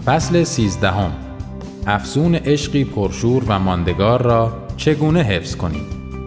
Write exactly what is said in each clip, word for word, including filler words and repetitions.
فصل سیزدهم. افسون عشقی پرشور و ماندگار را چگونه حفظ کنیم؟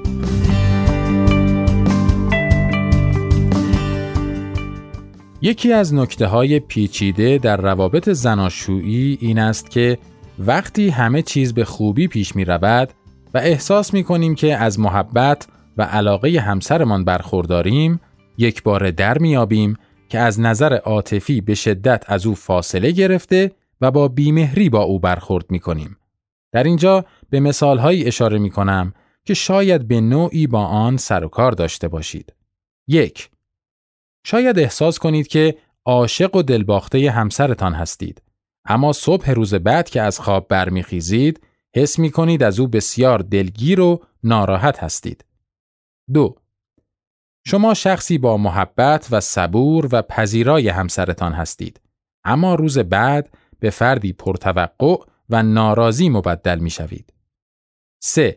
یکی از نکته‌های پیچیده در روابط زناشویی این است که وقتی همه چیز به خوبی پیش می‌رود و احساس می‌کنیم که از محبت و علاقه همسرمان برخورداریم، یک بار در می‌یابیم که از نظر عاطفی به شدت از او فاصله گرفته و با بیمهری با او برخورد می‌کنیم. در اینجا به مثال‌هایی اشاره می‌کنم که شاید به نوعی با آن سر و کار داشته باشید. یک، شاید احساس کنید که عاشق و دلباخته همسرتان هستید، اما صبح روز بعد که از خواب برمیخیزید، حس می‌کنید از او بسیار دلگیر و ناراحت هستید. دو، شما شخصی با محبت و صبور و پذیرای همسرتان هستید، اما روز بعد به فردی پرتوقع و ناراضی مبدل می‌شوید. سه،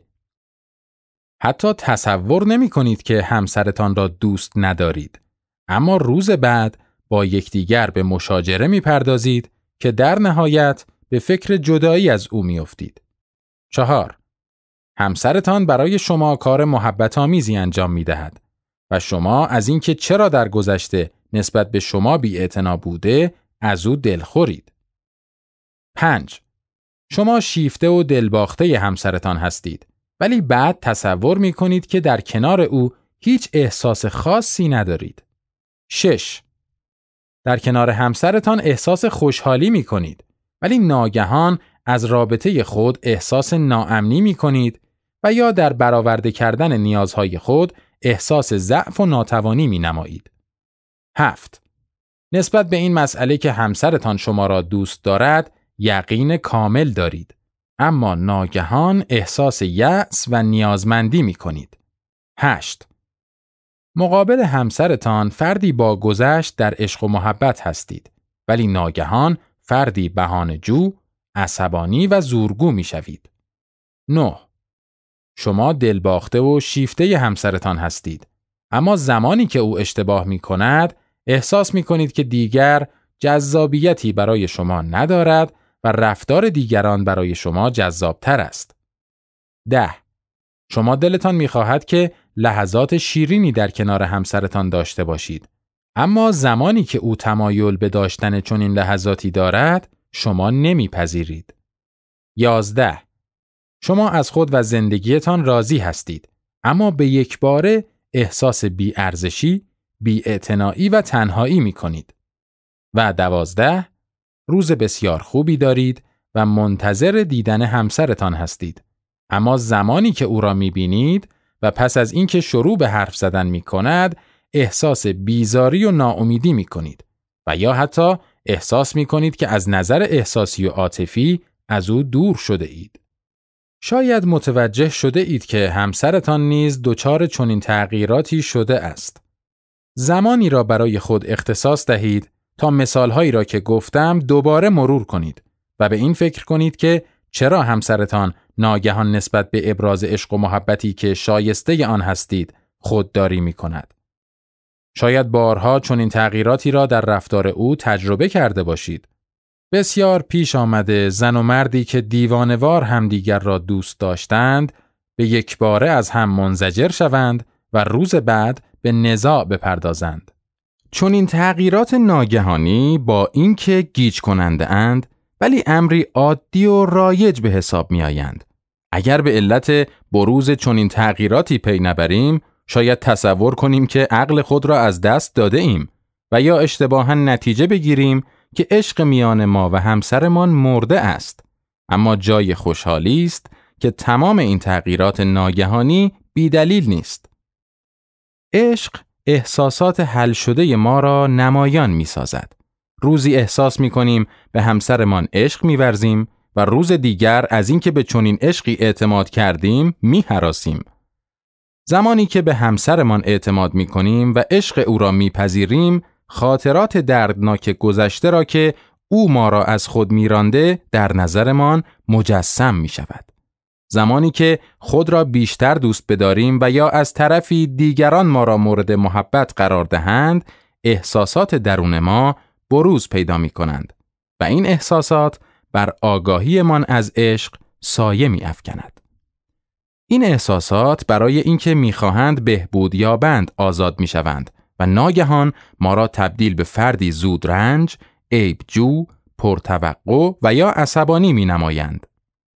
حتی تصور نمی‌کنید که همسرتان را دوست ندارید، اما روز بعد با یکدیگر به مشاجره می‌پردازید که در نهایت به فکر جدایی از او می‌افتید. چهار، همسرتان برای شما کار محبت آمیزی انجام می‌دهد و شما از اینکه چرا در گذشته نسبت به شما بی‌اعتنا بوده از او دلخورید. پنج، شما شیفته و دلباخته همسرتان هستید، ولی بعد تصور می‌کنید که در کنار او هیچ احساس خاصی ندارید. شش، در کنار همسرتان احساس خوشحالی می‌کنید، ولی ناگهان از رابطه خود احساس ناامنی می‌کنید و یا در برآورده کردن نیازهای خود احساس ضعف و ناتوانی می‌نمایید. هفت، نسبت به این مسئله که همسرتان شما را دوست دارد یقین کامل دارید، اما ناگهان احساس یأس و نیازمندی می‌کنید. هشت، مقابل همسرتان فردی با گذشت در عشق و محبت هستید، ولی ناگهان فردی بهانه‌جو، عصبانی و زورگو می‌شوید. نه، شما دلباخته و شیفته همسرتان هستید، اما زمانی که او اشتباه می‌کند احساس می‌کنید که دیگر جذابیتی برای شما ندارد و رفتار دیگران برای شما جذابتر است. ده، شما دلتان می‌خواهد که لحظات شیرینی در کنار همسرتان داشته باشید، اما زمانی که او تمایل به داشتن چنین لحظاتی دارد شما نمی‌پذیرید. یازده، شما از خود و زندگیتان راضی هستید، اما به یک باره احساس بی‌ارزشی، بی‌اعتنایی و تنهایی می‌کنید. و دوازده، روز بسیار خوبی دارید و منتظر دیدن همسرتان هستید، اما زمانی که او را می‌بینید و پس از اینکه شروع به حرف زدن می‌کند احساس بیزاری و ناامیدی می‌کنید و یا حتی احساس می‌کنید که از نظر احساسی و عاطفی از او دور شده اید. شاید متوجه شده اید که همسرتان نیز دچار چنین تغییراتی شده است. زمانی را برای خود اختصاص دهید تا مثالهایی را که گفتم دوباره مرور کنید و به این فکر کنید که چرا همسرتان ناگهان نسبت به ابراز عشق و محبتی که شایسته آن هستید خودداری می کند. شاید بارها چنین تغییراتی را در رفتار او تجربه کرده باشید. بسیار پیش آمده زن و مردی که دیوانه‌وار همدیگر را دوست داشتند به یک باره از هم منزجر شوند و روز بعد به نزاع بپردازند. چون این تغییرات ناگهانی با اینکه گیج کننده اند ولی امری عادی و رایج به حساب می آیند. اگر به علت بروز چنین تغییراتی پی نبریم شاید تصور کنیم که عقل خود را از دست داده ایم و یا اشتباهاً نتیجه بگیریم که عشق میان ما و همسرمان مرده است. اما جای خوشحالی است که تمام این تغییرات ناگهانی بی دلیل نیست. عشق احساسات حل شده ما را نمایان می سازد. روزی احساس می کنیم به همسرمان عشق می ورزیم و روز دیگر از اینکه به چنین عشقی اعتماد کردیم می هراسیم. زمانی که به همسرمان اعتماد می کنیم و عشق او را می پذیریم، خاطرات دردناک گذشته را که او ما را از خود می رانده در نظرمان مجسم می شود. زمانی که خود را بیشتر دوست بداریم و یا از طرفی دیگران ما را مورد محبت قرار دهند، احساسات درون ما بروز پیدا می کنند. و این احساسات بر آگاهیمان از عشق سایه می افکند. این احساسات برای اینکه می‌خواهند بهبود یابند آزاد می‌شوند و ناگهان ما را تبدیل به فردی زودرنج، عیب‌جو، پرتوقع و یا عصبانی می‌نمایند.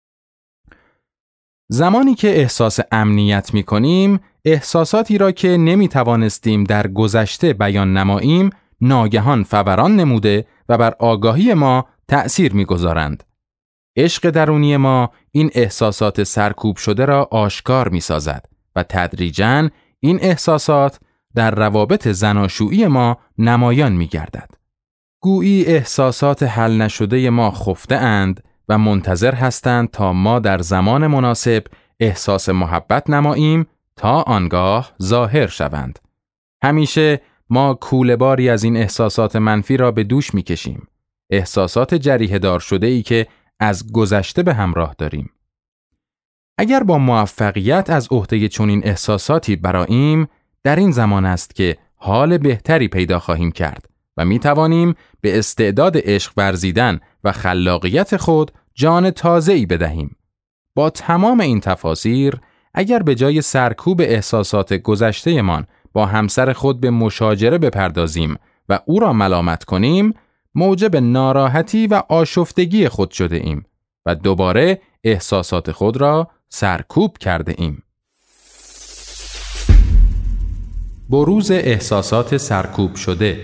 زمانی که احساس امنیت می‌کنیم، احساساتی را که نمی‌توانستیم در گذشته بیان نماییم، ناگهان فوران نموده و بر آگاهی ما تأثیر می‌گذارند. عشق درونی ما این احساسات سرکوب شده را آشکار می‌سازد و تدریجاً این احساسات در روابط زناشویی ما نمایان می‌گردد. گویی احساسات حل نشده ما خفته اند و منتظر هستند تا ما در زمان مناسب احساس محبت نماییم تا آنگاه ظاهر شوند. همیشه ما کوله‌باری از این احساسات منفی را به دوش می‌کشیم. احساسات جریحه دار شده ای که از گذشته به همراه داریم. اگر با موفقیت از عهده چنین احساساتی برآییم، در این زمان است که حال بهتری پیدا خواهیم کرد و می توانیم به استعداد عشق ورزیدن و خلاقیت خود جان تازه‌ای بدهیم. با تمام این تفاسیر، اگر به جای سرکوب احساسات گذشته‌مان با همسر خود به مشاجره بپردازیم و او را ملامت کنیم، موجب ناراحتی و آشفتگی خود شده ایم و دوباره احساسات خود را سرکوب کرده ایم. بروز احساسات سرکوب شده.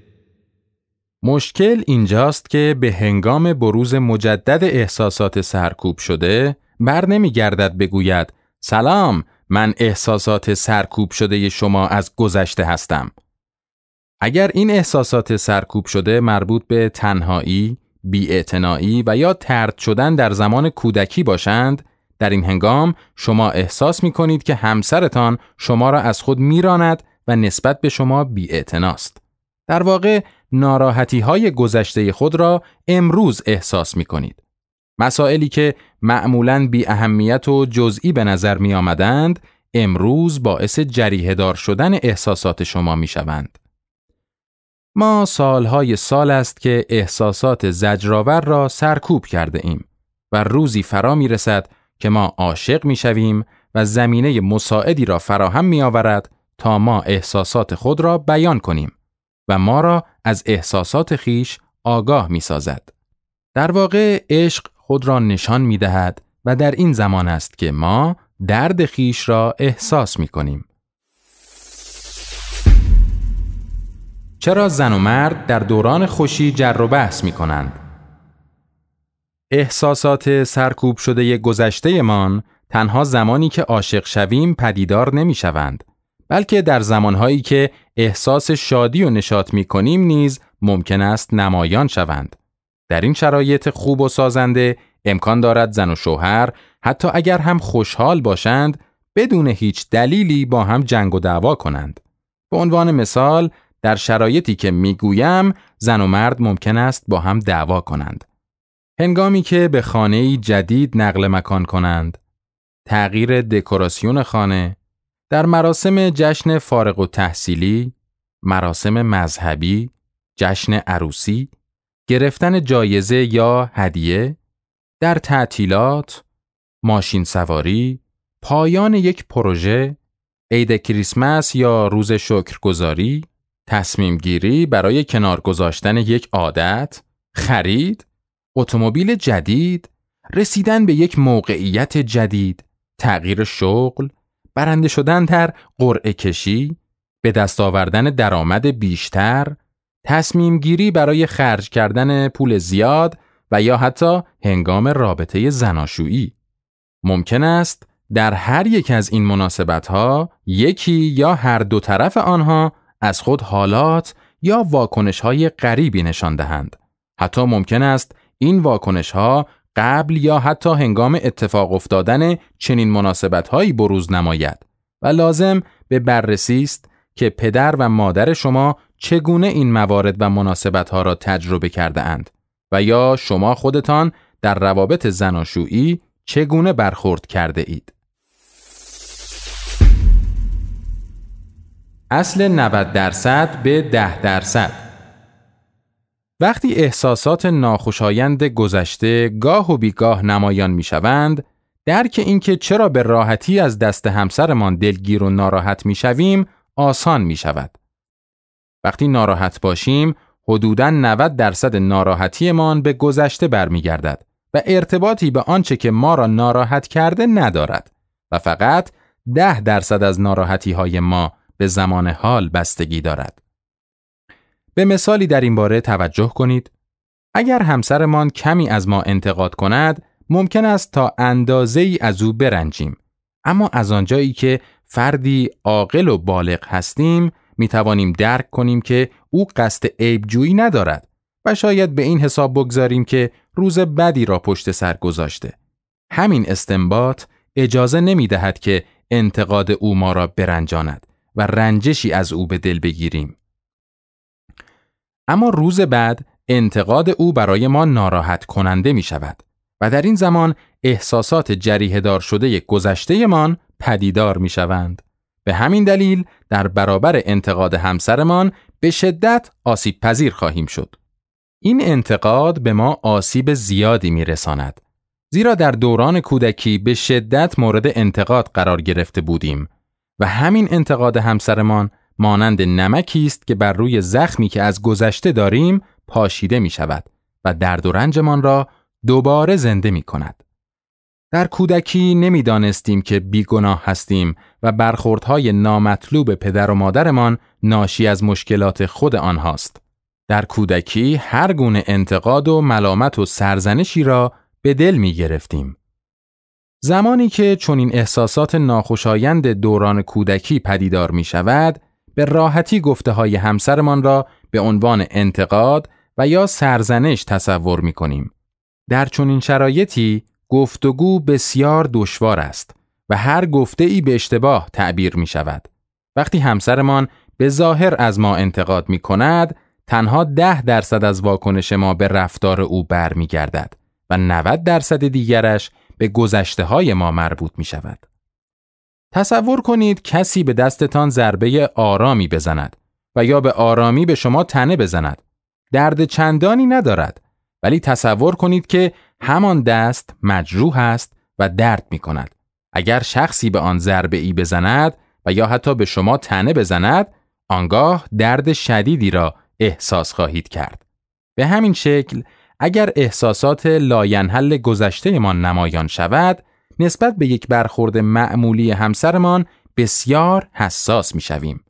مشکل اینجاست که به هنگام بروز مجدد احساسات سرکوب شده بر نمی گردد بگوید سلام، من احساسات سرکوب شده شما از گذشته هستم. اگر این احساسات سرکوب شده مربوط به تنهایی، بی‌اعتنایی و یا طرد شدن در زمان کودکی باشند، در این هنگام شما احساس می کنید که همسرتان شما را از خود می راند و نسبت به شما بی‌اعتناست. در واقع ناراحتی های گذشته خود را امروز احساس می کنید. مسائلی که معمولاً بی اهمیت و جزئی به نظر می آمدند، امروز باعث جریحه دار شدن احساسات شما می شوند. ما سالهای سال است که احساسات زجرآور را سرکوب کرده ایم و روزی فرا می رسد که ما عاشق می شویم و زمینه مساعدی را فراهم می آورد تا ما احساسات خود را بیان کنیم و ما را از احساسات خیش آگاه می سازد. در واقع عشق خود را نشان می دهد و در این زمان است که ما درد خیش را احساس می کنیم. چرا زن و مرد در دوران خوشی جر و بحث می کنند؟ احساسات سرکوب شده گذشته مان تنها زمانی که عاشق شویم پدیدار نمی شوند، بلکه در زمانهایی که احساس شادی و نشاط می کنیم نیز ممکن است نمایان شوند. در این شرایط خوب و سازنده امکان دارد زن و شوهر حتی اگر هم خوشحال باشند بدون هیچ دلیلی با هم جنگ و دعوا کنند. به عنوان مثال در شرایطی که میگویم زن و مرد ممکن است با هم دعوا کنند. هنگامی که به خانه‌ای جدید نقل مکان کنند، تغییر دکوراسیون خانه، در مراسم جشن فارغ التحصیلی، مراسم مذهبی، جشن عروسی، گرفتن جایزه یا هدیه، در تعطیلات، ماشین سواری، پایان یک پروژه، عید کریسمس یا روز شکرگزاری، تصمیم گیری برای کنار گذاشتن یک عادت، خرید، اتومبیل جدید، رسیدن به یک موقعیت جدید، تغییر شغل، برنده شدن در قرعه کشی، به دست آوردن درآمد بیشتر، تصمیم گیری برای خرج کردن پول زیاد و یا حتی هنگام رابطه زناشویی. ممکن است در هر یک از این مناسبت‌ها یکی یا هر دو طرف آنها از خود حالات یا واکنش‌های غریبی نشان دهند. حتی ممکن است این واکنش‌ها قبل یا حتی هنگام اتفاق افتادن چنین مناسبت‌هایی بروز نماید و لازم به بررسی است که پدر و مادر شما چگونه این موارد و مناسبت‌ها را تجربه کرده اند و یا شما خودتان در روابط زناشویی چگونه برخورد کرده اید. اصل نود درصد به ده درصد. وقتی احساسات ناخوشایند گذشته گاه و بیگاه نمایان میشوند، درک اینکه چرا به راحتی از دست همسرمان دلگیر و ناراحت میشویم آسان میشود. وقتی ناراحت باشیم، حدوداً نود درصد ناراحتیمان به گذشته برمیگردد و ارتباطی به آنچه که ما را ناراحت کرده ندارد و فقط ده درصد از ناراحتی‌های ما به زمان حال بستگی دارد. به مثالی در این باره توجه کنید. اگر همسرمان کمی از ما انتقاد کند، ممکن است تا اندازه‌ای از او برنجیم، اما از آنجایی که فردی عاقل و بالغ هستیم، می توانیم درک کنیم که او قصد عیب‌جویی ندارد و شاید به این حساب بگذاریم که روز بدی را پشت سر گذاشته. همین استنباط اجازه نمی دهد که انتقاد او ما را برنجاند و رنجشی از او به دل بگیریم. اما روز بعد انتقاد او برای ما ناراحت کننده می شود و در این زمان احساسات جریحه دار شده گذشته مان پدیدار می شوند. به همین دلیل در برابر انتقاد همسرمان به شدت آسیب پذیر خواهیم شد. این انتقاد به ما آسیب زیادی می رساند. زیرا در دوران کودکی به شدت مورد انتقاد قرار گرفته بودیم و همین انتقاد همسرمان مانند نمکی است که بر روی زخمی که از گذشته داریم پاشیده می شود و درد و رنجمان را دوباره زنده می کند. در کودکی نمی دانستیم که بیگناه هستیم و برخوردهای نامطلوب پدر و مادرمان ناشی از مشکلات خود آنهاست. در کودکی هر گونه انتقاد و ملامت و سرزنشی را به دل می گرفتیم. زمانی که چنین احساسات ناخوشایند دوران کودکی پدیدار می شود، به راحتی گفته های همسرمان را به عنوان انتقاد و یا سرزنش تصور می کنیم. در چنین شرایطی گفتگو بسیار دشوار است و هر گفته ای به اشتباه تعبیر می شود. وقتی همسرمان به ظاهر از ما انتقاد می کند، تنها ده درصد از واکنش ما به رفتار او بر می گردد و نود درصد دیگرش به گذشته های ما مربوط می شود. تصور کنید کسی به دستتان ضربه آرامی بزند و یا به آرامی به شما تنه بزند. درد چندانی ندارد، ولی تصور کنید که همان دست مجروح است و درد می کند. اگر شخصی به آن ضربه ای بزند و یا حتی به شما تنه بزند، آنگاه درد شدیدی را احساس خواهید کرد. به همین شکل اگر احساسات لاینحل گذشته‌مان نمایان شود، نسبت به یک برخورد معمولی همسرمان بسیار حساس می‌شویم.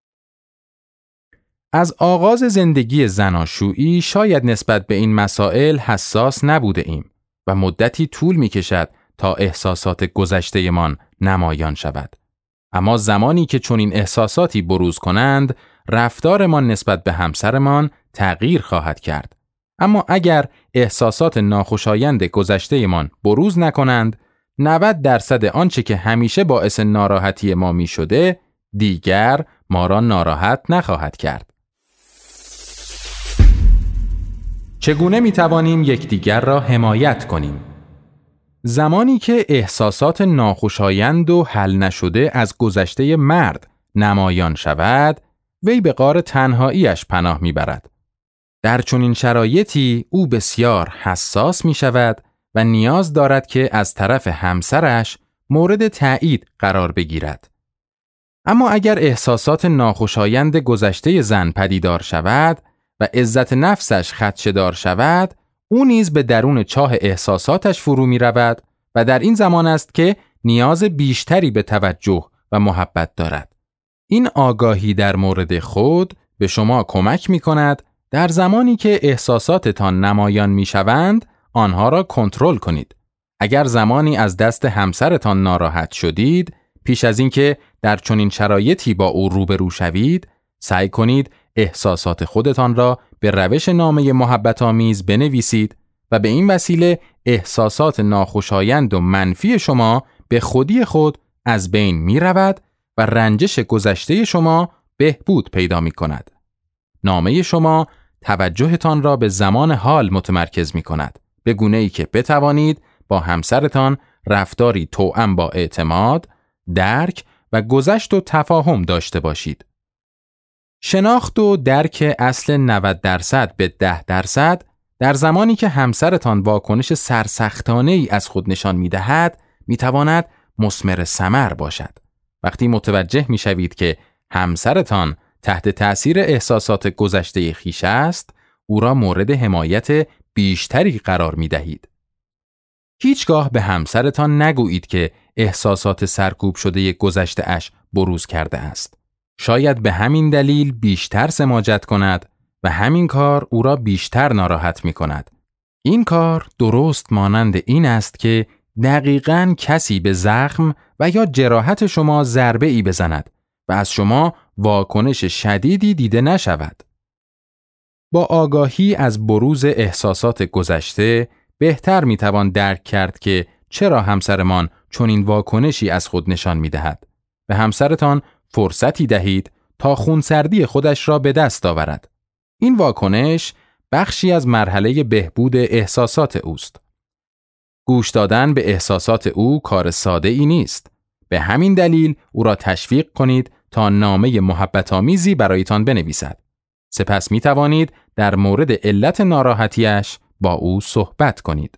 از آغاز زندگی زناشویی شاید نسبت به این مسائل حساس نبوده ایم و مدتی طول می‌کشد تا احساسات گذشته‌مان نمایان شود. اما زمانی که چنین احساساتی بروز کنند، رفتارمان نسبت به همسرمان تغییر خواهد کرد. اما اگر احساسات ناخوشایند گذشته‌مان بروز نکنند، نود درصد آنچه که همیشه باعث ناراحتی ما می شده دیگر ما را ناراحت نخواهد کرد. چگونه می توانیم یکدیگر را حمایت کنیم؟ زمانی که احساسات ناخوشایند و حل نشده از گذشته مرد نمایان شود، وی به غار تنهاییش پناه می برد. در چنین شرایطی او بسیار حساس می شود و نیاز دارد که از طرف همسرش مورد تایید قرار بگیرد. اما اگر احساسات ناخوشایند گذشته زن پدیدار شود و عزت نفسش خدشه‌دار شود، او نیز به درون چاه احساساتش فرو می رود و در این زمان است که نیاز بیشتری به توجه و محبت دارد. این آگاهی در مورد خود به شما کمک می کند در زمانی که احساساتتان نمایان می شوند، آنها را کنترل کنید. اگر زمانی از دست همسرتان ناراحت شدید، پیش از اینکه در چنین شرایطی با او روبرو شوید، سعی کنید احساسات خودتان را به روش نامه محبت آمیز بنویسید و به این وسیله احساسات ناخوشایند و منفی شما به خودی خود از بین می رود و رنجش گذشته شما بهبود پیدا می کند. نامه شما توجهتان را به زمان حال متمرکز می کند، به گونه‌ای که بتوانید با همسرتان رفتاری توأم با اعتماد، درک و گذشت و تفاهم داشته باشید. شناخت و درک اصل نود درصد به ده درصد در زمانی که همسرتان واکنش سرسختانه ای از خود نشان می دهد می تواند مثمر ثمر باشد. وقتی متوجه می شوید که همسرتان تحت تأثیر احساسات گذشته خویش است، او را مورد حمایت بیشتری قرار می دهید. هیچگاه به همسرتان نگویید که احساسات سرکوب شده گذشته اش بروز کرده است. شاید به همین دلیل بیشتر سماجت کند و همین کار او را بیشتر ناراحت می کند. این کار درست مانند این است که دقیقاً کسی به زخم و یا جراحت شما ضربه ای بزند و از شما واکنش شدیدی دیده نشود. با آگاهی از بروز احساسات گذشته بهتر می توان درک کرد که چرا همسرمان چنین واکنشی از خود نشان می دهد. به همسرتان فرصتی دهید تا خونسردی خودش را به دست آورد. این واکنش بخشی از مرحله بهبود احساسات اوست. گوش دادن به احساسات او کار ساده ای نیست. به همین دلیل او را تشویق کنید تا نامه محبت‌آمیزی برایتان بنویسد. سپس می توانید در مورد علت ناراحتیش با او صحبت کنید.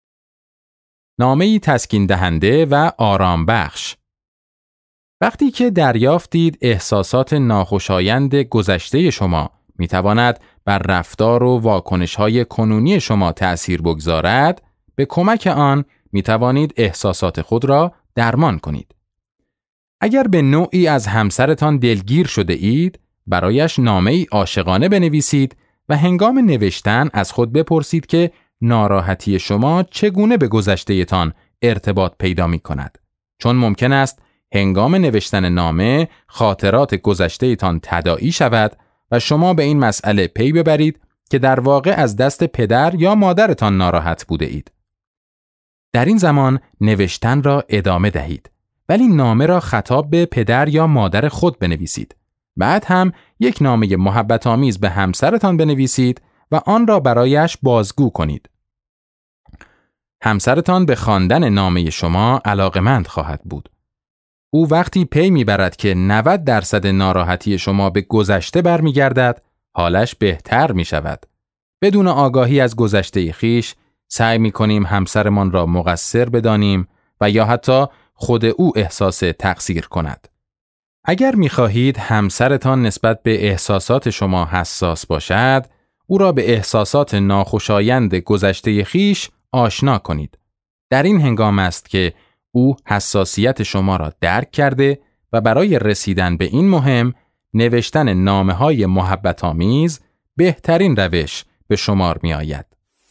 نامه‌ای تسکین دهنده و آرام بخش. وقتی که دریافتید احساسات ناخوشایند گذشته شما می تواند بر رفتار و واکنش‌های کنونی شما تأثیر بگذارد، به کمک آن می توانید احساسات خود را درمان کنید. اگر به نوعی از همسرتان دلگیر شده اید، برایش نامه‌ای عاشقانه بنویسید و هنگام نوشتن از خود بپرسید که ناراحتی شما چگونه به گذشته‌تان ارتباط پیدا می کند. چون ممکن است هنگام نوشتن نامه خاطرات گذشته‌تان تداعی شود و شما به این مسئله پی ببرید که در واقع از دست پدر یا مادرتان ناراحت بوده اید. در این زمان نوشتن را ادامه دهید، ولی نامه را خطاب به پدر یا مادر خود بنویسید. بعد هم یک نامه محبت آمیز به همسرتان بنویسید و آن را برایش بازگو کنید. همسرتان به خواندن نامه شما علاقمند خواهد بود. او وقتی پی میبرد که نود درصد ناراحتی شما به گذشته برمیگردد، حالش بهتر می شود. بدون آگاهی از گذشته خویش سعی می کنیم همسرمان را مقصر بدانیم و یا حتی خود او احساس تقصیر کند. اگر می خواهید همسرتان نسبت به احساسات شما حساس باشد، او را به احساسات ناخوشایند گذشته خویش آشنا کنید. در این هنگام است که او حساسیت شما را درک کرده و برای رسیدن به این مهم نوشتن نامه‌های محبت‌آمیز بهترین روش به شمار می آید.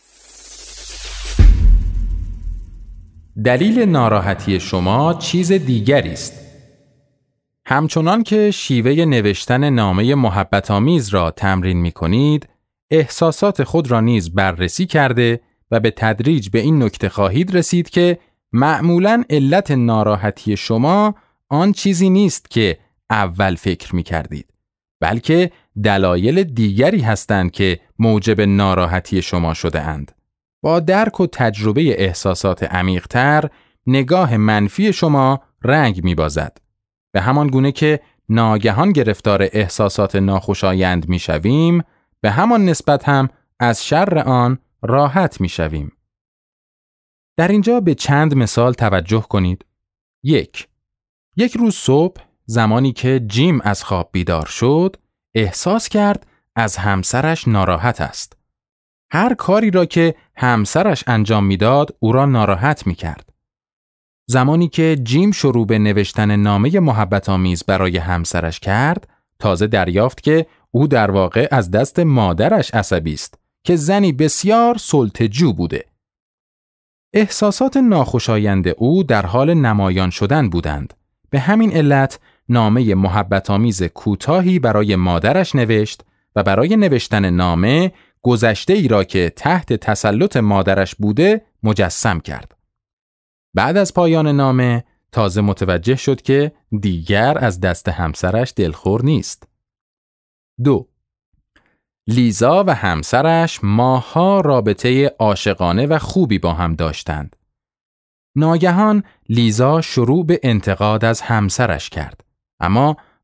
دلیل ناراحتی شما چیز دیگری است. همچنان که شیوه نوشتن نامه محبت‌آمیز را تمرین می کنید، احساسات خود را نیز بررسی کرده و به تدریج به این نکته خواهید رسید که معمولاً علت ناراحتی شما آن چیزی نیست که اول فکر می کردید، بلکه دلایل دیگری هستند که موجب ناراحتی شما شده اند. با درک و تجربه احساسات عمیق‌تر، نگاه منفی شما رنگ می بازد. به همان گونه که ناگهان گرفتار احساسات ناخوشایند می شویم، به همان نسبت هم از شر آن راحت می شویم. در اینجا به چند مثال توجه کنید. یک. یک روز صبح زمانی که جیم از خواب بیدار شد، احساس کرد از همسرش ناراحت است. هر کاری را که همسرش انجام میداد او را ناراحت می کرد. زمانی که جیم شروع به نوشتن نامه محبت‌آمیز برای همسرش کرد، تازه دریافت که او در واقع از دست مادرش عصبی است که زنی بسیار سلطه‌جو بوده. احساسات ناخوشایند او در حال نمایان شدن بودند. به همین علت نامه محبت‌آمیز کوتاهی برای مادرش نوشت و برای نوشتن نامه گذشته ای را که تحت تسلط مادرش بوده مجسم کرد. بعد از پایان نامه تازه متوجه شد که دیگر از دست همسرش دلخور نیست. دو. لیزا و همسرش ماه‌ها رابطه عاشقانه و خوبی با هم داشتند. ناگهان لیزا شروع به انتقاد از همسرش کرد، اما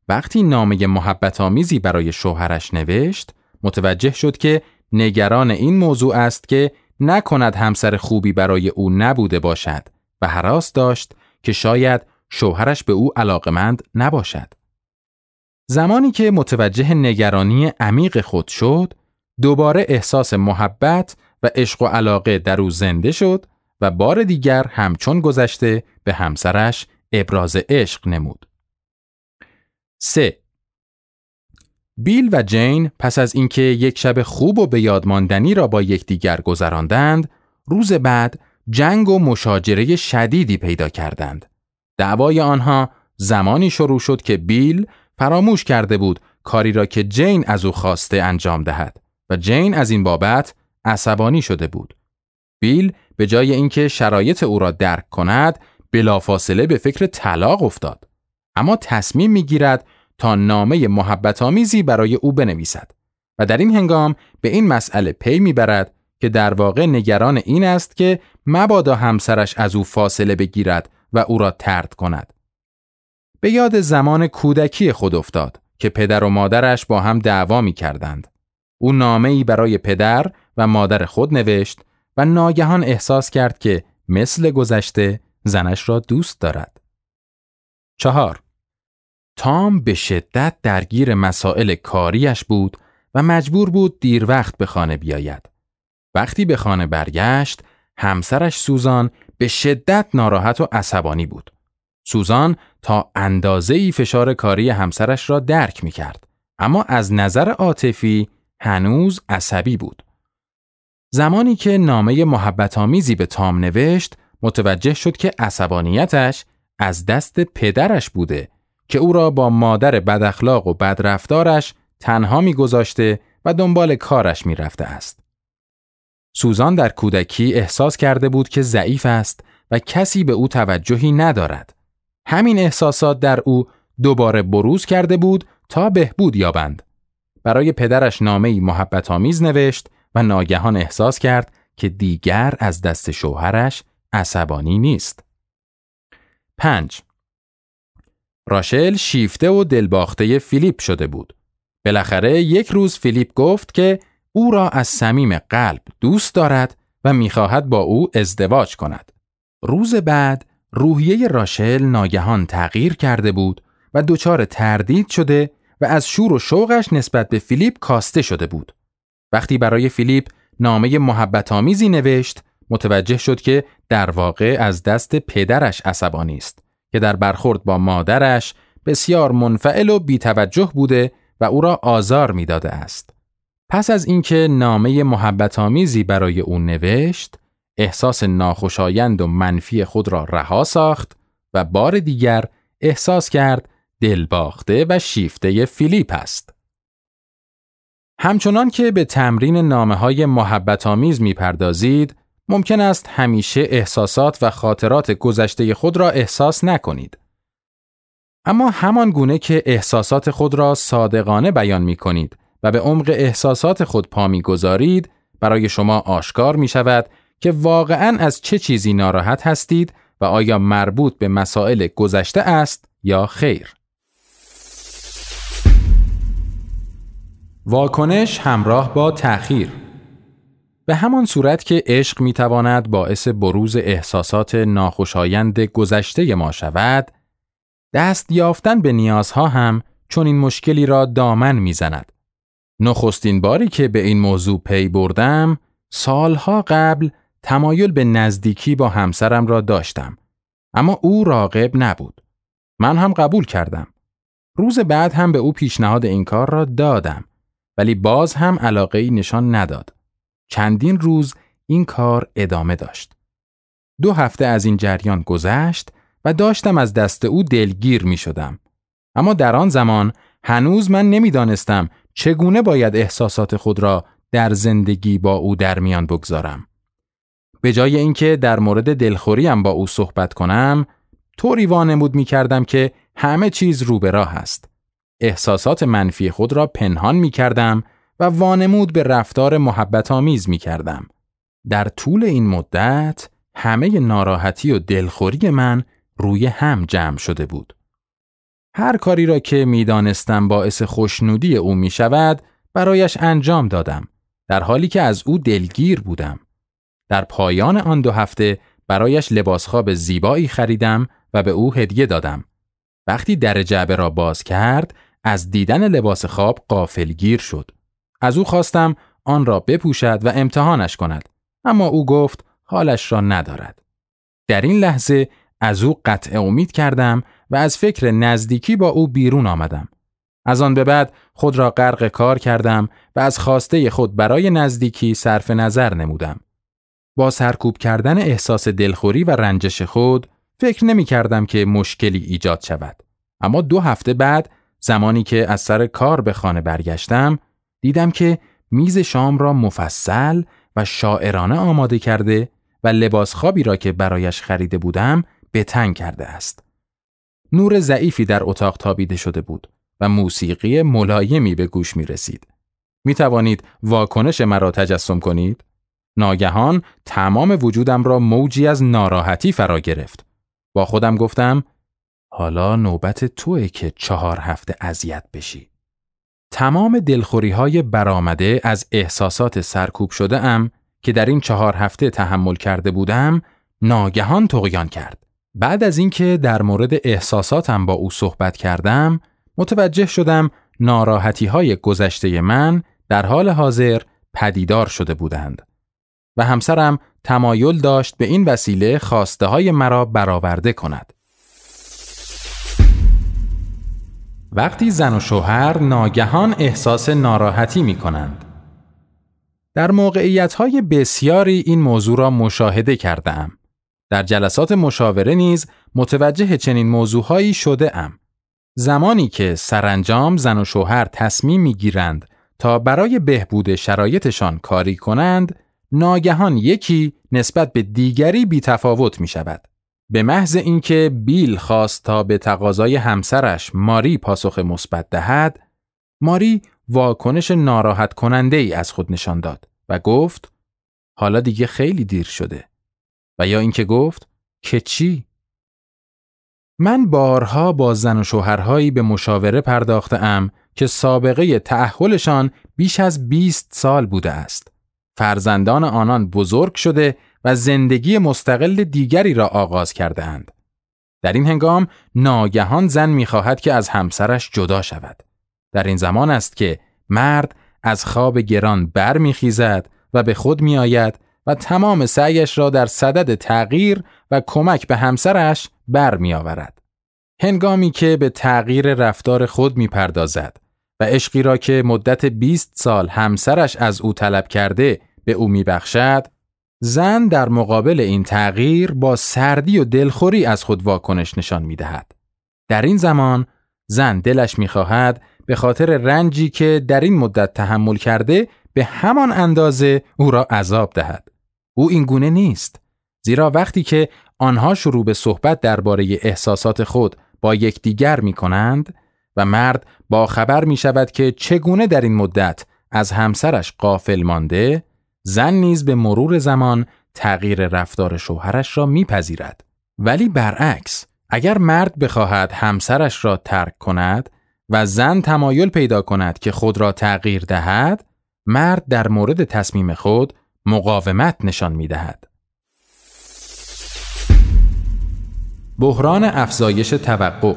وقتی نامه محبت آمیزی برای شوهرش نوشت، متوجه شد که نگران این موضوع است که نکند همسر خوبی برای او نبوده باشد و هراس داشت که شاید شوهرش به او علاقمند نباشد. زمانی که متوجه نگرانی عمیق خود شد، دوباره احساس محبت و عشق و علاقه در او زنده شد و بار دیگر همچون گذشته به همسرش ابراز عشق نمود. سه. بیل و جین پس از اینکه یک شب خوب و به یاد ماندنی را با یکدیگر گذراندند، روز بعد جنگ و مشاجره شدیدی پیدا کردند. دعوای آنها زمانی شروع شد که بیل فراموش کرده بود کاری را که جین از او خواسته انجام دهد و جین از این بابت عصبانی شده بود. بیل به جای اینکه شرایط او را درک کند، بلافاصله به فکر طلاق افتاد. اما تصمیم می‌گیرد تا نامه محبت آمیزی برای او بنویسد و در این هنگام به این مسئله پی میبرد که در واقع نگران این است که مبادا همسرش از او فاصله بگیرد و او را طرد کند. به یاد زمان کودکی خود افتاد که پدر و مادرش با هم دعوا می‌کردند. او نامه‌ای برای پدر و مادر خود نوشت و ناگهان احساس کرد که مثل گذشته زنش را دوست دارد. چهار. تام به شدت درگیر مسائل کاریش بود و مجبور بود دیر وقت به خانه بیاید. وقتی به خانه برگشت، همسرش سوزان به شدت ناراحت و عصبانی بود. سوزان تا اندازه‌ای فشار کاری همسرش را درک می‌کرد، اما از نظر عاطفی هنوز عصبی بود. زمانی که نامه محبت آمیزی به تام نوشت، متوجه شد که عصبانیتش از دست پدرش بوده که او را با مادر بداخلاق و بدرفتارش تنها می‌گذاشته و دنبال کارش می‌رفته است. سوزان در کودکی احساس کرده بود که ضعیف است و کسی به او توجهی ندارد. همین احساسات در او دوباره بروز کرده بود تا بهبود یابند. برای پدرش نامه‌ای محبت آمیز نوشت و ناگهان احساس کرد که دیگر از دست شوهرش عصبانی نیست. پنج. راشل شیفته و دلباخته فیلیپ شده بود. بالاخره یک روز فیلیپ گفت که او را از صمیم قلب دوست دارد و می‌خواهد با او ازدواج کند. روز بعد روحیه راشل ناگهان تغییر کرده بود و دچار تردید شده و از شور و شوقش نسبت به فیلیپ کاسته شده بود. وقتی برای فیلیپ نامه محبت آمیزی نوشت، متوجه شد که در واقع از دست پدرش عصبانی است که در برخورد با مادرش بسیار منفعل و بی‌توجه بوده و او را آزار می‌داده است. پس از اینکه نامه محبت آمیزی برای او نوشت، احساس ناخوشایند و منفی خود را رها ساخت و بار دیگر احساس کرد دلباخته و شیفته فیلیپ است. همچنان که به تمرین نامه‌های محبت آمیز می‌پردازید، ممکن است همیشه احساسات و خاطرات گذشته خود را احساس نکنید. اما همان گونه که احساسات خود را صادقانه بیان می‌کنید و به عمق احساسات خود پا می‌گذارید، برای شما آشکار می‌شود که واقعاً از چه چیزی ناراحت هستید و آیا مربوط به مسائل گذشته است یا خیر. واکنش همراه با تأخیر. به همان صورت که عشق می‌تواند باعث بروز احساسات ناخوشایند گذشته ما شود، دست یافتن به نیازها هم چون این مشکلی را دامن می‌زند. نخستین باری که به این موضوع پی بردم، سالها قبل تمایل به نزدیکی با همسرم را داشتم، اما او راغب نبود. من هم قبول کردم. روز بعد هم به او پیشنهاد این کار را دادم، ولی باز هم علاقه‌ای نشان نداد. چندین روز این کار ادامه داشت. دو هفته از این جریان گذشت و داشتم از دست او دلگیر می شدم. اما در آن زمان هنوز من نمی دانستم چگونه باید احساسات خود را در زندگی با او در میان بگذارم. به جای اینکه در مورد دلخوریم با او صحبت کنم، طوری وانمود می کردم که همه چیز رو به راه است. احساسات منفی خود را پنهان می کردم و وانمود به رفتار محبت آمیز می کردم. در طول این مدت همه ناراحتی و دلخوری من روی هم جمع شده بود. هر کاری را که می‌دانستم باعث خوشنودی او می‌شود برایش انجام دادم، در حالی که از او دلگیر بودم. در پایان آن دو هفته برایش لباس خواب زیبایی خریدم و به او هدیه دادم. وقتی در جعبه را باز کرد، از دیدن لباس خواب غافلگیر شد. از او خواستم آن را بپوشد و امتحانش کند، اما او گفت حالش را ندارد. در این لحظه از او قطع امید کردم و از فکر نزدیکی با او بیرون آمدم. از آن به بعد خود را غرق کار کردم و از خواسته خود برای نزدیکی صرف نظر نمودم. با سرکوب کردن احساس دلخوری و رنجش خود فکر نمی کردم که مشکلی ایجاد شود. اما دو هفته بعد زمانی که از سر کار به خانه برگشتم دیدم که میز شام را مفصل و شاعرانه آماده کرده و لباس خوابی را که برایش خریده بودم به تن کرده است. نور ضعیفی در اتاق تابیده شده بود و موسیقی ملایمی به گوش می رسید. می توانید واکنش مرا تجسم کنید؟ ناگهان تمام وجودم را موجی از ناراحتی فرا گرفت. با خودم گفتم حالا نوبت توئه که چهار هفته اذیت بشی. تمام دلخوری های برآمده از احساسات سرکوب شده ام که در این چهار هفته تحمل کرده بودم ناگهان طغیان کرد. بعد از اینکه در مورد احساساتم با او صحبت کردم متوجه شدم ناراحتی های گذشته من در حال حاضر پدیدار شده بودند و همسرم تمایل داشت به این وسیله خواسته های مرا برآورده کند. وقتی زن و شوهر ناگهان احساس ناراحتی می کنند. در موقعیت‌های بسیاری این موضوع را مشاهده کرده‌ام. در جلسات مشاوره نیز متوجه چنین موضوعهایی شده‌ام. زمانی که سرانجام زن و شوهر تصمیم می‌گیرند تا برای بهبود شرایطشان کاری کنند، ناگهان یکی نسبت به دیگری بی‌تفاوت می‌شود. به محض اینکه بیل خواست تا به تقاضای همسرش ماری پاسخ مثبت دهد، ماری واکنش ناراحت کننده ای از خود نشان داد و گفت حالا دیگه خیلی دیر شده. و یا اینکه گفت که چی؟ من بارها با زن و شوهرهایی به مشاوره پرداخته‌ام که سابقه تأهلشان بیش از بیست سال بوده است. فرزندان آنان بزرگ شده و زندگی مستقل دیگری را آغاز کرده اند. در این هنگام ناگهان زن می‌خواهد که از همسرش جدا شود. در این زمان است که مرد از خواب گران بر می‌خیزد و به خود می‌آید و تمام سعیش را در صدد تغییر و کمک به همسرش بر می‌آورد. هنگامی که به تغییر رفتار خود می‌پردازد و عشقی را که مدت بیست سال همسرش از او طلب کرده به او می‌بخشد، زن در مقابل این تغییر با سردی و دلخوری از خود واکنش نشان می‌دهد. در این زمان زن دلش می‌خواهد به خاطر رنجی که در این مدت تحمل کرده به همان اندازه او را عذاب دهد. او این گونه نیست، زیرا وقتی که آنها شروع به صحبت درباره احساسات خود با یکدیگر می‌کنند و مرد با خبر می‌شود که چگونه در این مدت از همسرش غافل مانده، زن نیز به مرور زمان تغییر رفتار شوهرش را می‌پذیرد. ولی برعکس، اگر مرد بخواهد همسرش را ترک کند و زن تمایل پیدا کند که خود را تغییر دهد، مرد در مورد تصمیم خود مقاومت نشان می‌دهد. بحران افزایش توقع.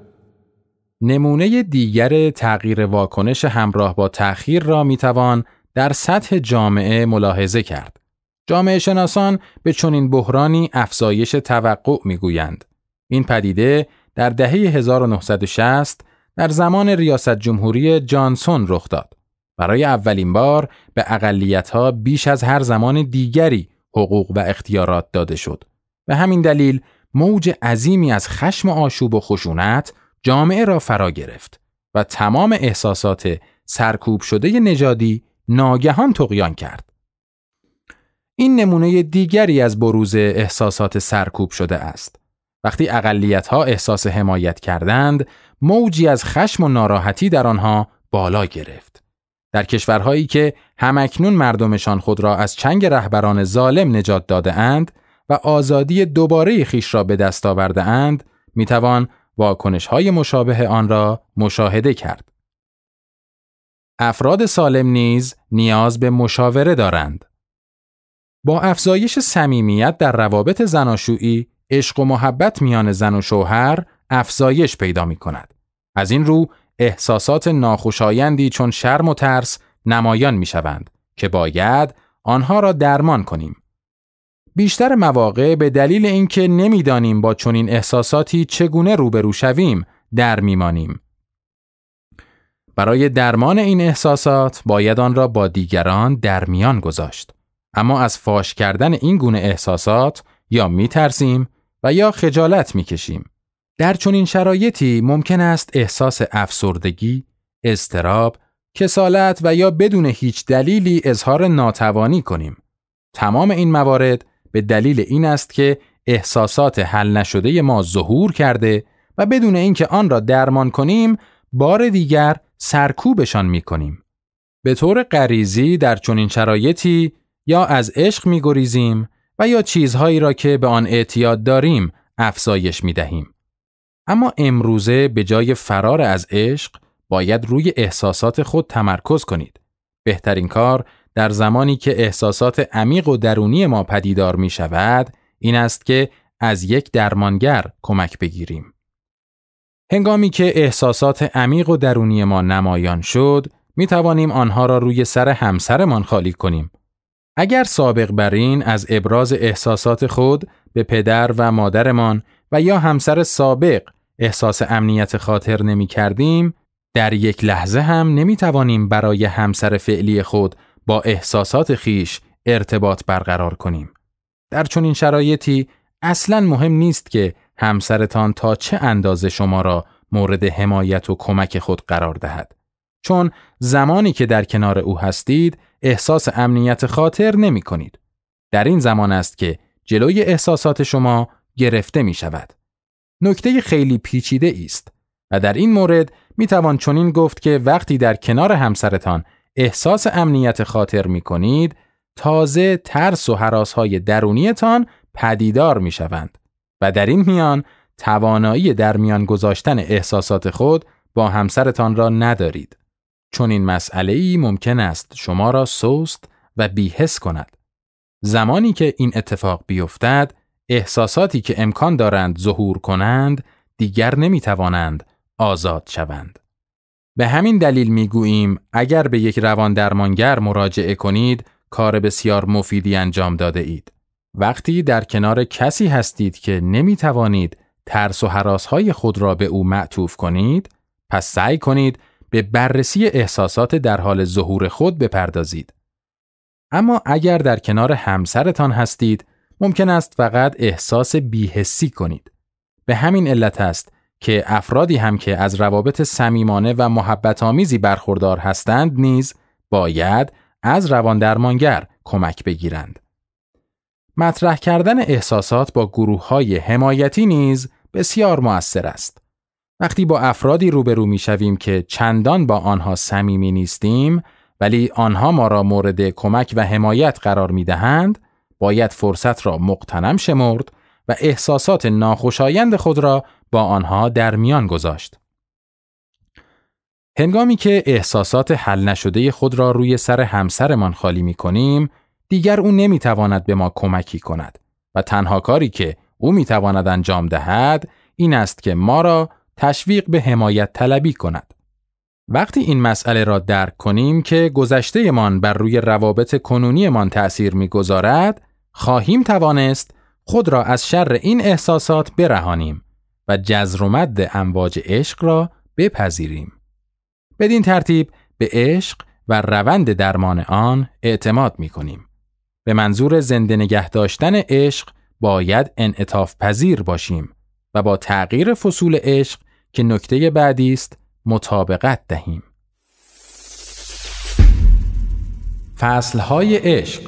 نمونه دیگر تغییر واکنش همراه با تأخیر را می‌توان در سطح جامعه ملاحظه کرد. جامعه شناسان به چنین بحرانی افزایش توقع می‌گویند. این پدیده در دهه هزار و نهصد و شصت در زمان ریاست جمهوری جانسون رخ داد. برای اولین بار به اقلیت‌ها بیش از هر زمان دیگری حقوق و اختیارات داده شد. به همین دلیل موج عظیمی از خشم و آشوب و خشونت جامعه را فرا گرفت و تمام احساسات سرکوب شده نژادی ناگهان طغیان کرد. این نمونه دیگری از بروز احساسات سرکوب شده است. وقتی اقلیت‌ها احساس حمایت کردند، موجی از خشم و ناراحتی در آنها بالا گرفت. در کشورهایی که همکنون مردمشان خود را از چنگ رهبران ظالم نجات داده اند و آزادی دوباره خیش را به دست آورده اند، میتوان واکنش‌های مشابه آن را مشاهده کرد. افراد سالم نیز نیاز به مشاوره دارند. با افزایش صمیمیت در روابط زناشویی، عشق و محبت میان زن و شوهر افزایش پیدا می‌کند. از این رو احساسات ناخوشایندی چون شرم و ترس نمایان می‌شوند که باید آنها را درمان کنیم. بیشتر مواقع به دلیل اینکه نمی‌دانیم با چنین احساساتی چگونه روبرو شویم در می‌مانیم. برای درمان این احساسات باید آن را با دیگران در میان گذاشت. اما از فاش کردن این گونه احساسات یا می‌ترسیم و یا خجالت می‌کشیم. در چنین شرایطی ممکن است احساس افسردگی، اضطراب، کسالت و یا بدون هیچ دلیلی اظهار ناتوانی کنیم. تمام این موارد به دلیل این است که احساسات حل نشده ما ظهور کرده و بدون اینکه آن را درمان کنیم، بار دیگر سرکوبشان می‌کنیم. به طور غریزی در چنین شرایطی یا از عشق می‌گریزیم و یا چیزهایی را که به آن اعتیاد داریم افزایش می‌دهیم. اما امروزه به جای فرار از عشق باید روی احساسات خود تمرکز کنید. بهترین کار در زمانی که احساسات عمیق و درونی ما پدیدار می شود این است که از یک درمانگر کمک بگیریم. هنگامی که احساسات عمیق و درونی ما نمایان شد می توانیم آنها را روی سر همسرمان خالی کنیم. اگر سابق بر این از ابراز احساسات خود به پدر و مادرمان و یا همسر سابق احساس امنیت خاطر نمی کردیم، در یک لحظه هم نمی توانیم برای همسر فعلی خود با احساسات خیش ارتباط برقرار کنیم. در چنین شرایطی اصلاً مهم نیست که همسرتان تا چه اندازه شما را مورد حمایت و کمک خود قرار دهد. چون زمانی که در کنار او هستید احساس امنیت خاطر نمی کنید. در این زمان است که جلوی احساسات شما گرفته می شود. نکته خیلی پیچیده است و در این مورد می توان چنین گفت که وقتی در کنار همسرتان احساس امنیت خاطر می کنید، تازه ترس و هراس‌های درونیتان پدیدار می شوند و در این میان توانایی در میان گذاشتن احساسات خود با همسرتان را ندارید. چون این مسئله‌ای ممکن است شما را سست و بی‌حس کند. زمانی که این اتفاق بیفتد، احساساتی که امکان دارند ظهور کنند دیگر نمی توانند آزاد شوند. به همین دلیل می گوییم اگر به یک روان درمانگر مراجعه کنید کار بسیار مفیدی انجام داده اید. وقتی در کنار کسی هستید که نمی توانید ترس و هراس‌های خود را به او معطوف کنید، پس سعی کنید به بررسی احساسات در حال ظهور خود بپردازید. اما اگر در کنار همسرتان هستید، ممکن است فقط احساس بی‌حسی کنید. به همین علت است که افرادی هم که از روابط صمیمانه و محبت آمیزی برخوردار هستند نیز باید از روان درمانگر کمک بگیرند. مطرح کردن احساسات با گروه‌های حمایتی نیز بسیار مؤثر است. وقتی با افرادی روبرو می‌شویم که چندان با آنها صمیمی نیستیم ولی آنها ما را مورد کمک و حمایت قرار می‌دهند، باید فرصت را مغتنم شمرد و احساسات ناخوشایند خود را با آنها در میان گذاشت. هنگامی که احساسات حل نشده خود را روی سر همسرمان خالی می‌کنیم، دیگر او نمی‌تواند به ما کمکی کند و تنها کاری که او می‌تواند انجام دهد این است که ما را تشویق به حمایت طلبی کند. وقتی این مسئله را درک کنیم که گذشته‌مان بر روی روابط کنونیمان تأثیر می‌گذارد، خواهیم توانست خود را از شر این احساسات برهانیم و جزر و مد امواج عشق را بپذیریم. بدین ترتیب به عشق و روند درمان آن اعتماد می‌کنیم. به منظور زنده نگه داشتن عشق باید انعطاف پذیر باشیم و با تغییر فصول عشق که نکته بعدی است مطابقت دهیم. فصل‌های عشق.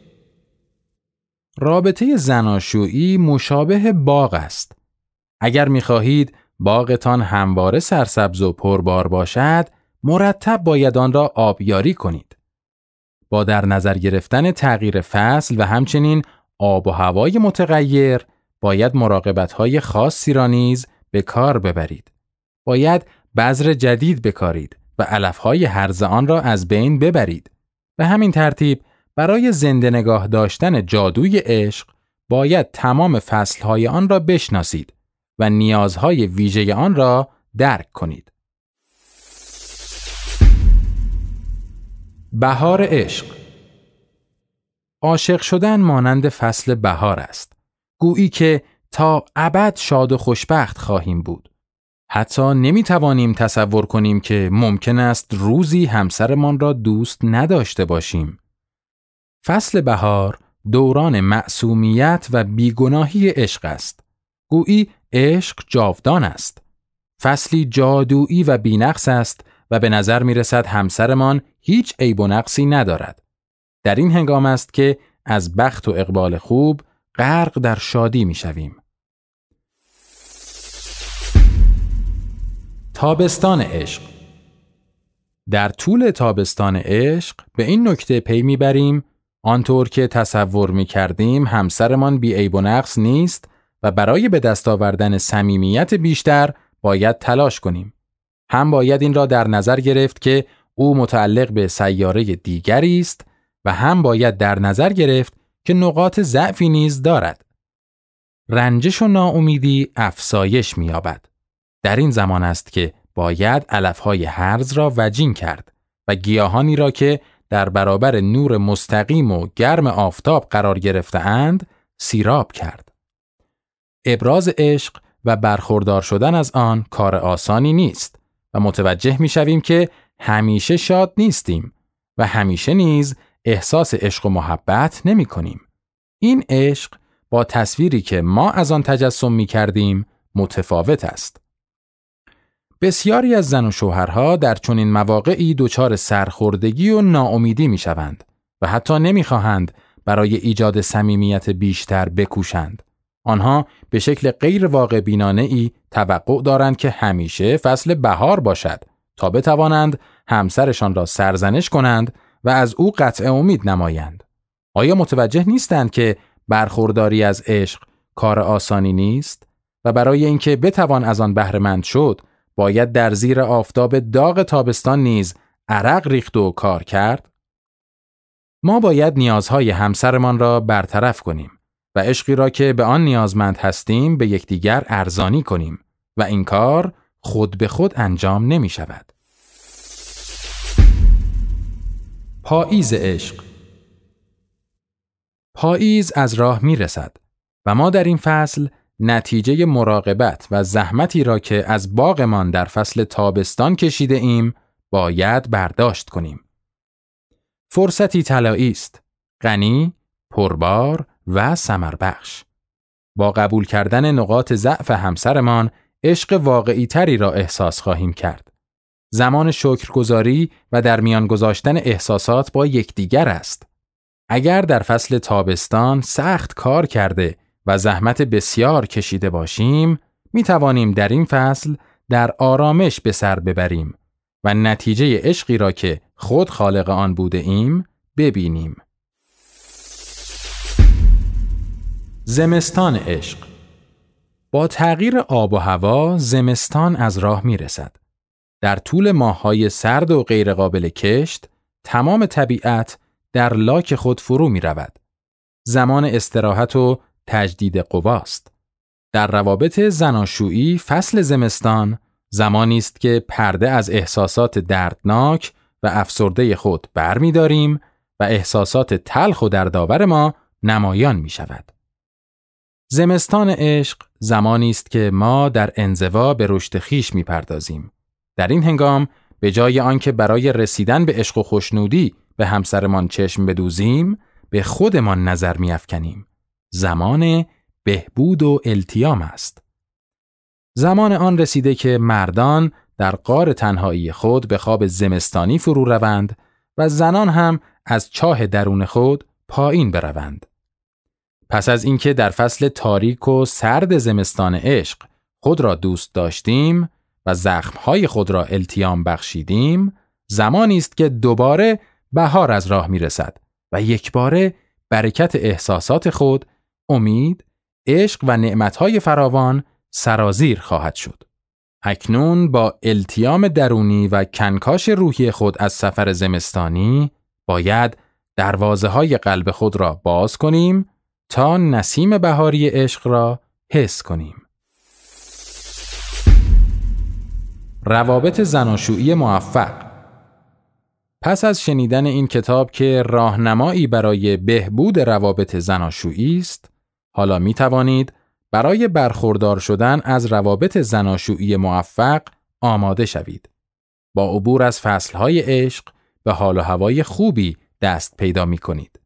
رابطه زناشویی مشابه باغ است. اگر می‌خواهید باغتان همواره سرسبز و پربار باشد، مرتب باید آن را آبیاری کنید. با در نظر گرفتن تغییر فصل و همچنین آب و هوای متغیر، باید مراقبت‌های خاصی را نیز به کار ببرید. باید بذر جدید بکارید و علفهای هرزه آن را از بین ببرید. به همین ترتیب برای زنده نگاه داشتن جادوی عشق باید تمام فصلهای آن را بشناسید و نیازهای ویژه آن را درک کنید. بهار عشق. عاشق شدن مانند فصل بهار است. گویی که تا ابد شاد و خوشبخت خواهیم بود. حتی نمی توانیم تصور کنیم که ممکن است روزی همسرمان را دوست نداشته باشیم. فصل بهار دوران معصومیت و بیگناهی عشق است. گویی عشق جاودان است. فصلی جادویی و بی‌نقص است و به نظر می رسد همسرمان هیچ عیب و نقصی ندارد. در این هنگام است که از بخت و اقبال خوب غرق در شادی می شویم. تابستان عشق. در طول تابستان عشق به این نکته پی میبریم آنطور که تصور میکردیم همسرمان بی عیب و نقص نیست و برای به دست آوردن صمیمیت بیشتر باید تلاش کنیم. هم باید این را در نظر گرفت که او متعلق به سیاره دیگری است و هم باید در نظر گرفت که نقاط ضعفی نیز دارد. رنجش و ناامیدی افزایش می‌یابد. در این زمان است که باید علفهای هرز را وجین کرد و گیاهانی را که در برابر نور مستقیم و گرم آفتاب قرار گرفته‌اند سیراب کرد. ابراز عشق و برخوردار شدن از آن کار آسانی نیست و متوجه می‌شویم که همیشه شاد نیستیم و همیشه نیز احساس عشق و محبت نمی‌کنیم. این عشق با تصویری که ما از آن تجسم می‌کردیم متفاوت است. بسیاری از زن و شوهرها در چنین مواقعی دچار سرخوردگی و ناامیدی می‌شوند و حتی نمی‌خواهند برای ایجاد صمیمیت بیشتر بکوشند. آنها به شکل غیر واقع بینانه‌ای توقع دارند که همیشه فصل بهار باشد تا بتوانند همسرشان را سرزنش کنند و از او قطع امید نمایند. آیا متوجه نیستند که برخورداری از عشق کار آسانی نیست و برای اینکه بتوان از آن بهره مند شد باید در زیر آفتاب داغ تابستان نیز عرق ریخت و کار کرد؟ ما باید نیازهای همسرمان را برطرف کنیم و عشقی را که به آن نیازمند هستیم به یکدیگر ارزانی کنیم و این کار خود به خود انجام نمی شود. پاییز عشق. پاییز از راه می رسد و ما در این فصل نتیجه مراقبت و زحمتی را که از باغمان در فصل تابستان کشیده ایم باید برداشت کنیم. فرصتی طلایی است، غنی، پربار و ثمربخش. با قبول کردن نقاط ضعف همسرمان عشق واقعی تری را احساس خواهیم کرد. زمان شکرگزاری و در میان گذاشتن احساسات با یکدیگر است. اگر در فصل تابستان سخت کار کرده و زحمت بسیار کشیده باشیم، می توانیم در این فصل در آرامش به سر ببریم و نتیجه عشقی را که خود خالق آن بوده ایم ببینیم. زمستان عشق. با تغییر آب و هوا زمستان از راه می رسد. در طول ماه‌های سرد و غیر قابل کشت، تمام طبیعت در لاک خود فرو می رود. زمان استراحت و تجدید قواست. در روابط زناشویی فصل زمستان زمانی است که پرده از احساسات دردناک و افسرده خود بر می داریم و احساسات تلخ و دردآور ما نمایان می شود. زمستان عشق زمانی است که ما در انزوا به رشد خویش می پردازیم. در این هنگام به جای آنکه برای رسیدن به عشق و خوشنودی به همسرمان چشم بدوزیم، به خودمان نظر می افکنیم. زمان بهبود و التیام است. زمان آن رسیده که مردان در غار تنهایی خود به خواب زمستانی فرو روند و زنان هم از چاه درون خود پایین بروند. پس از اینکه در فصل تاریک و سرد زمستان عشق خود را دوست داشتیم و زخمهای خود را التیام بخشیدیم، زمانی است که دوباره بهار از راه می رسد و یکباره برکت احساسات خود، امید، عشق و نعمتهای فراوان سرازیر خواهد شد. اکنون با التیام درونی و کنکاش روحی خود از سفر زمستانی باید دروازه های قلب خود را باز کنیم تا نسیم بهاری عشق را حس کنیم. روابط زناشویی موفق. پس از شنیدن این کتاب که راهنمایی برای بهبود روابط زناشویی است، حالا می توانید برای برخوردار شدن از روابط زناشویی موفق آماده شوید. با عبور از فصلهای عشق به حال و هوای خوبی دست پیدا می کنید.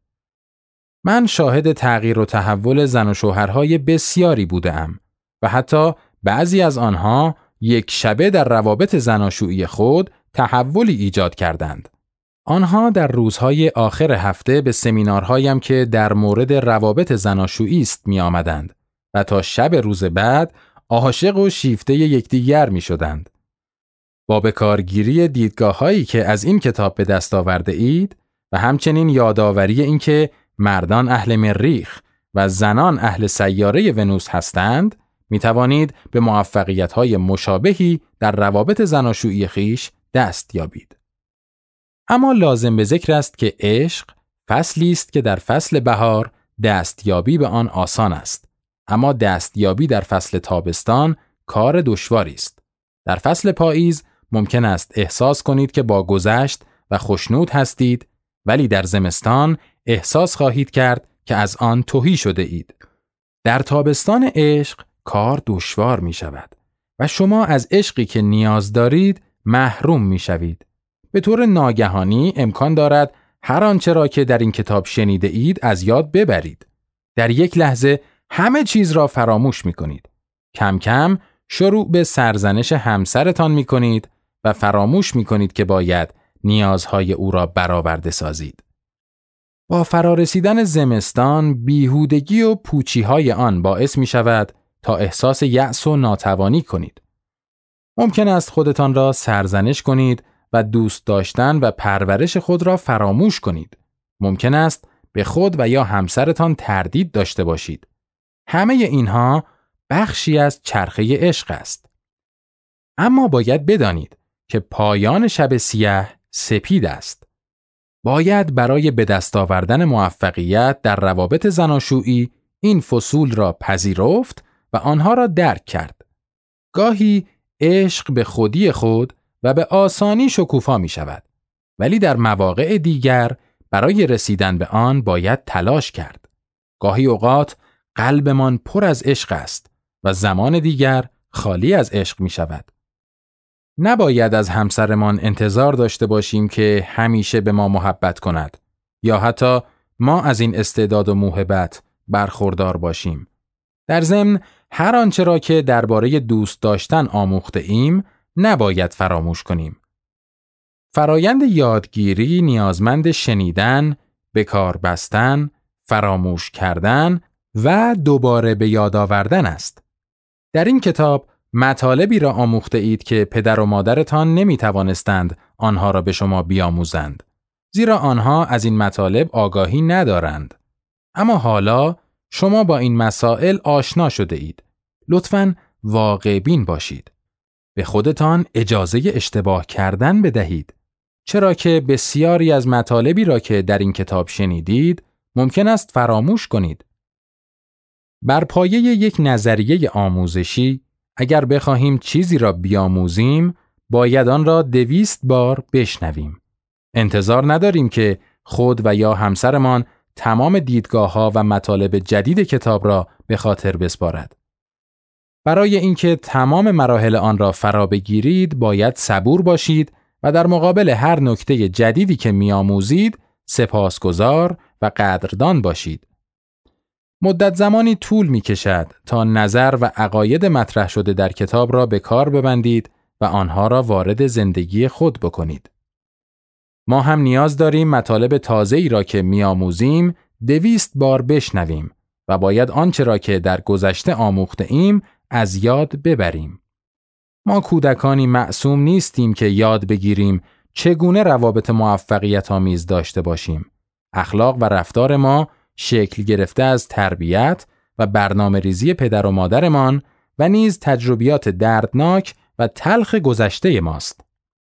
من شاهد تغییر و تحول زن و شوهرهای بسیاری بودم و حتی بعضی از آنها یک شبه در روابط زناشویی خود تحولی ایجاد کردند. آنها در روزهای آخر هفته به سمینارهایم که در مورد روابط زناشویی است می آمدند و تا شب روز بعد عاشق و شیفته یکدیگر می شدند. با به کارگیری دیدگاه‌هایی که از این کتاب به دست آورده اید و همچنین یادآوری این که مردان اهل مریخ و زنان اهل سیاره ونوس هستند، می توانید به موفقیت‌های مشابهی در روابط زناشویی خیش دست یابید. اما لازم به ذکر است که عشق فصلی است که در فصل بهار دستیابی به آن آسان است، اما دستیابی در فصل تابستان کار دشواری است. در فصل پاییز ممکن است احساس کنید که با گذشت و خوشنود هستید، ولی در زمستان احساس خواهید کرد که از آن تهی شده اید. در تابستان عشق کار دشوار می شود و شما از عشقی که نیاز دارید محروم می شوید. به طور ناگهانی امکان دارد هر آنچه را که در این کتاب شنیده اید از یاد ببرید. در یک لحظه همه چیز را فراموش می کنید. کم کم شروع به سرزنش همسرتان می کنید و فراموش می کنید که باید نیازهای او را برآورده سازید. با فرارسیدن زمستان بیهودگی و پوچی‌های آن باعث می شود تا احساس یأس و ناتوانی کنید. ممکن است خودتان را سرزنش کنید و دوست داشتن و پرورش خود را فراموش کنید. ممکن است به خود و یا همسرتان تردید داشته باشید. همه اینها بخشی از چرخه عشق است. اما باید بدانید که پایان شب سیاه سپید است. باید برای به دست آوردن موفقیت در روابط زناشویی این فصول را پذیرفت و آنها را درک کرد. گاهی عشق به خودی خود و به آسانی شکوفا می شود، ولی در مواقع دیگر برای رسیدن به آن باید تلاش کرد. گاهی اوقات قلبمان پر از عشق است و زمان دیگر خالی از عشق می شود. نباید از همسرمان انتظار داشته باشیم که همیشه به ما محبت کند یا حتی ما از این استعداد و موهبت برخوردار باشیم. در ضمن هر آنچه را که درباره دوست داشتن آموخته ایم نباید فراموش کنیم. فرایند یادگیری نیازمند شنیدن، به کار بستن، فراموش کردن و دوباره به یاد آوردن است. در این کتاب مطالبی را آموخته اید که پدر و مادرتان نمی توانستند آنها را به شما بیاموزند، زیرا آنها از این مطالب آگاهی ندارند. اما حالا شما با این مسائل آشنا شده اید. لطفاً واقع بین باشید. به خودتان اجازه اشتباه کردن بدهید. چرا که بسیاری از مطالبی را که در این کتاب شنیدید ممکن است فراموش کنید. بر پایه یک نظریه آموزشی اگر بخواهیم چیزی را بیاموزیم باید آن را دویست بار بشنویم. انتظار نداریم که خود و یا همسرمان تمام دیدگاه‌ها و مطالب جدید کتاب را به خاطر بسپارد. برای اینکه تمام مراحل آن را فرا بگیرید باید صبور باشید و در مقابل هر نکته جدیدی که می‌آموزید سپاسگزار و قدردان باشید. مدت زمانی طول می‌کشد تا نظر و عقاید مطرح شده در کتاب را به کار ببندید و آنها را وارد زندگی خود بکنید. ما هم نیاز داریم مطالب تازه‌ای را که می‌آموزیم دویست بار بشنویم و باید آنچه را که در گذشته آموخته ایم از یاد ببریم. ما کودکانی معصوم نیستیم که یاد بگیریم چگونه روابط موفقیت آمیز داشته باشیم. اخلاق و رفتار ما شکل گرفته از تربیت و برنامه ریزی پدر و مادرمان و نیز تجربیات دردناک و تلخ گذشته ماست.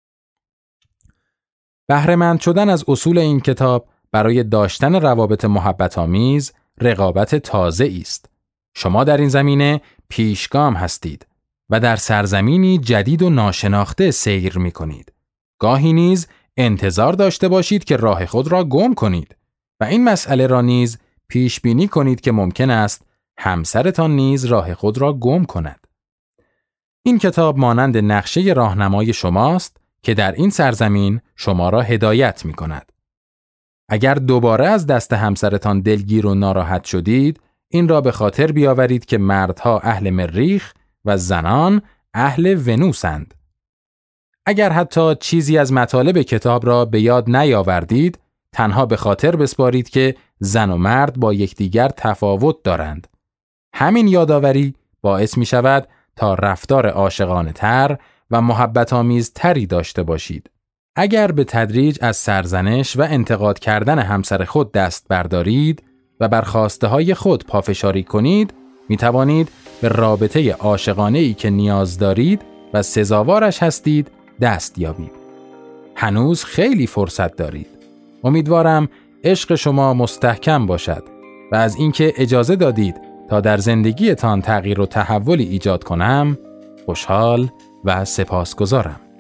بهره‌مند شدن از اصول این کتاب برای داشتن روابط محبت‌آمیز رقابت تازه‌ای است. شما در این زمینه پیشگام هستید و در سرزمینی جدید و ناشناخته سیر می‌کنید. گاهی نیز انتظار داشته باشید که راه خود را گم کنید و این مسئله را نیز پیش بینی کنید که ممکن است همسرتان نیز راه خود را گم کند. این کتاب مانند نقشه راهنمای شماست که در این سرزمین شما را هدایت می کند. اگر دوباره از دست همسرتان دلگیر و ناراحت شدید، این را به خاطر بیاورید که مردها اهل مریخ و زنان اهل ونوسند. اگر حتی چیزی از مطالب کتاب را به یاد نیاوردید، تنها به خاطر بسپارید که زن و مرد با یکدیگر تفاوت دارند. همین یادآوری باعث می شود تا رفتار عاشقانه تر و محبت آمیز تری داشته باشید. اگر به تدریج از سرزنش و انتقاد کردن همسر خود دست بردارید و بر خواسته های خود پافشاری کنید، می توانید به رابطه عاشقانه‌ای که نیاز دارید و سزاوارش هستید دست یابید. هنوز خیلی فرصت دارید. امیدوارم عشق شما مستحکم باشد و از اینکه اجازه دادید تا در زندگیتان تغییر و تحولی ایجاد کنم خوشحال و سپاسگزارم.